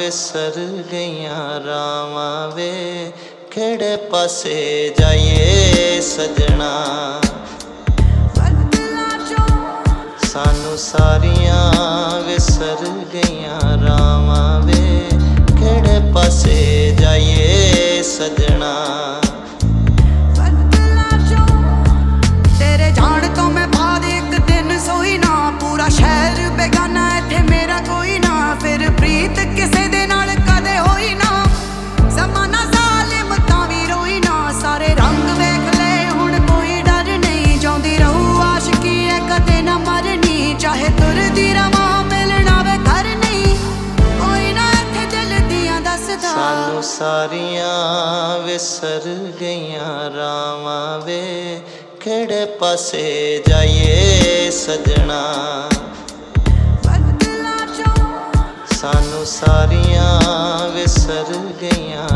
विसर गईयां रावां वे किहड़े पासे जाइए सजना। सानू सारियां विसर गईयां रावां वे किहड़े पासे जाइए सजना। तेरे जान तो मैं बाद एक दिन सोई ना, पूरा शहर बेगाना इत्थे मेरा कोई ना। फिर प्रीत किसे दे नाल कदे होई ना, ज़माना ज़ालिम तां वी रोई ना। सारे रंग वेख ले हुण कोई डर नहीं, जाउंदी रहू आशिकी ऐ कदे ना मरनी। चाहे तुरदी रवां मिलना वे घर नहीं, कोई ना इत्थे दिल दियां दसदा। सानू सारियां विसर गईयां रावां वे किहड़े पासे जाइए सजना। सानू सारियां विसर गईयां